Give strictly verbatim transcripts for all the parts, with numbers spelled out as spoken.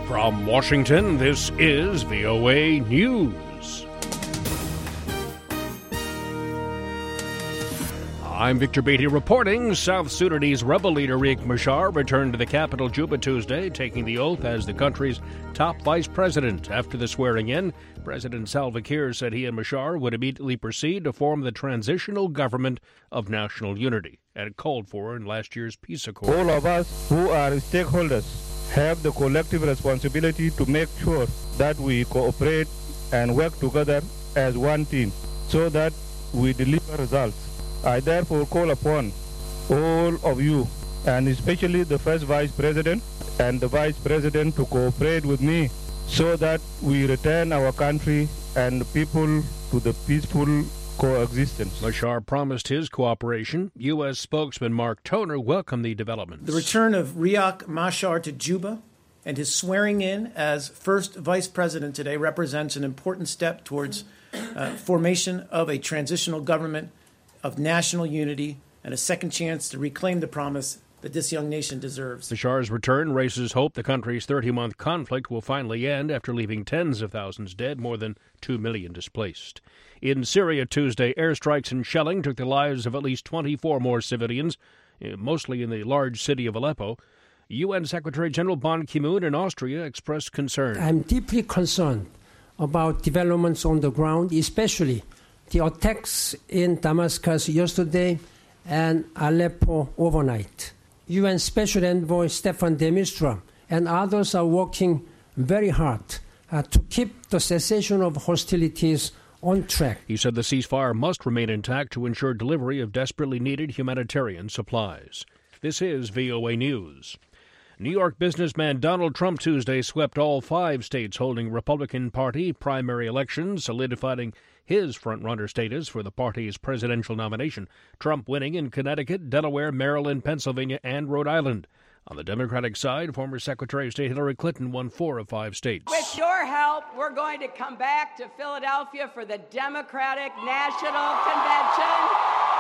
From Washington, this is V O A News. I'm Victor Beatty reporting. South Sudanese rebel leader Riek Machar returned to the capital Juba Tuesday, taking the oath as the country's top vice president. After the swearing-in, President Salva Kiir said he and Machar would immediately proceed to form the Transitional Government of National Unity, and called for in last year's peace accord. All of us who are stakeholders have the collective responsibility to make sure that we cooperate and work together as one team so that we deliver results. I therefore call upon all of you, and especially the first vice president and the vice president, to cooperate with me so that we return our country and people to the peaceful coexistence. Machar promised his cooperation. U S spokesman Mark Toner welcomed the developments. The return of Riek Machar to Juba and his swearing in as first vice president today represents an important step towards uh, formation of a transitional government of national unity and a second chance to reclaim the promise that this young nation deserves. Machar's return raises hope the country's thirty-month conflict will finally end after leaving tens of thousands dead, more than two million displaced. In Syria Tuesday, airstrikes and shelling took the lives of at least twenty-four more civilians, mostly in the large city of Aleppo. U N Secretary General Ban Ki-moon in Austria expressed concern. I'm deeply concerned about developments on the ground, especially the attacks in Damascus yesterday and Aleppo overnight. U N Special Envoy Staffan de Mistura and others are working very hard uh, to keep the cessation of hostilities on track. He said the ceasefire must remain intact to ensure delivery of desperately needed humanitarian supplies. This is V O A News. New York businessman Donald Trump Tuesday swept all five states holding Republican Party primary elections, solidifying his front-runner status for the party's presidential nomination. Trump winning in Connecticut, Delaware, Maryland, Pennsylvania, and Rhode Island. On the Democratic side, former Secretary of State Hillary Clinton won four of five states. With your help, we're going to come back to Philadelphia for the Democratic National Convention.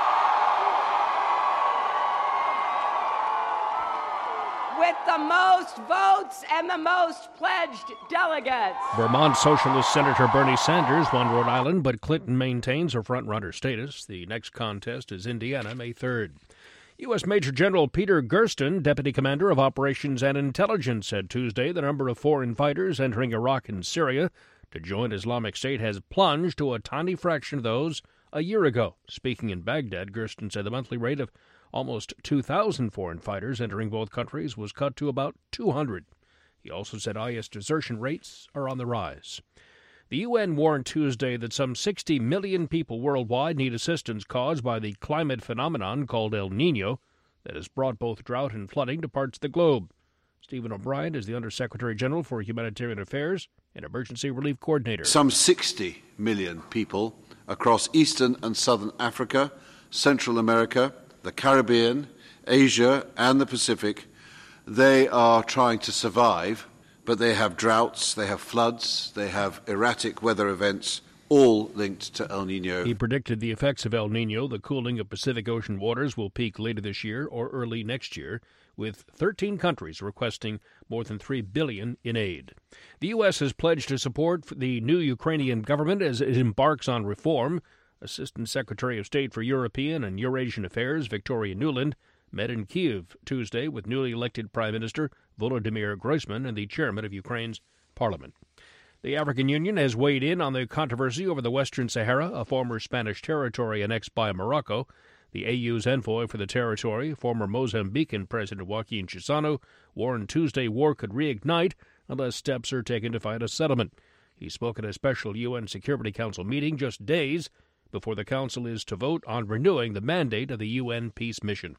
With the most votes and the most pledged delegates. Vermont Socialist Senator Bernie Sanders won Rhode Island, but Clinton maintains her front-runner status. The next contest is Indiana, May third. U S. Major General Peter Gersten, Deputy Commander of Operations and Intelligence, said Tuesday the number of foreign fighters entering Iraq and Syria to join Islamic State has plunged to a tiny fraction of those a year ago. Speaking in Baghdad, Gersten said the monthly rate of almost two thousand foreign fighters entering both countries was cut to about two hundred. He also said I S desertion rates are on the rise. The U N warned Tuesday that some sixty million people worldwide need assistance caused by the climate phenomenon called El Niño that has brought both drought and flooding to parts of the globe. Stephen O'Brien is the Undersecretary General for Humanitarian Affairs and Emergency Relief Coordinator. Some sixty million people across Eastern and Southern Africa, Central America, the Caribbean, Asia, and the Pacific, they are trying to survive, but they have droughts, they have floods, they have erratic weather events, all linked to El Niño. He predicted the effects of El Niño, the cooling of Pacific Ocean waters, will peak later this year or early next year, with thirteen countries requesting more than three billion dollars in aid. The U S has pledged to support the new Ukrainian government as it embarks on reform. Assistant Secretary of State for European and Eurasian Affairs Victoria Nuland met in Kyiv Tuesday with newly elected Prime Minister Volodymyr Groysman and the chairman of Ukraine's parliament. The African Union has weighed in on the controversy over the Western Sahara, a former Spanish territory annexed by Morocco. The A U's envoy for the territory, former Mozambican President Joaquin Chissano, warned Tuesday war could reignite unless steps are taken to find a settlement. He spoke at a special U N Security Council meeting just days before the Council is to vote on renewing the mandate of the U N peace mission.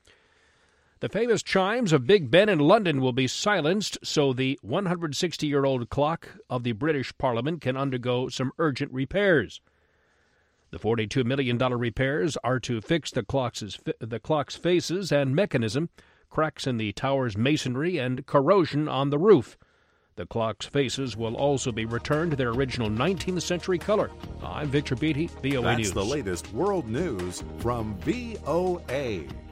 The famous chimes of Big Ben in London will be silenced so the one hundred sixty-year-old clock of the British Parliament can undergo some urgent repairs. The forty-two million dollars repairs are to fix the clock's, the clock's faces and mechanism, cracks in the tower's masonry, and corrosion on the roof. The clock's faces will also be returned to their original nineteenth century color. I'm Victor Beatty, V O A That's News. the latest world news from V O A.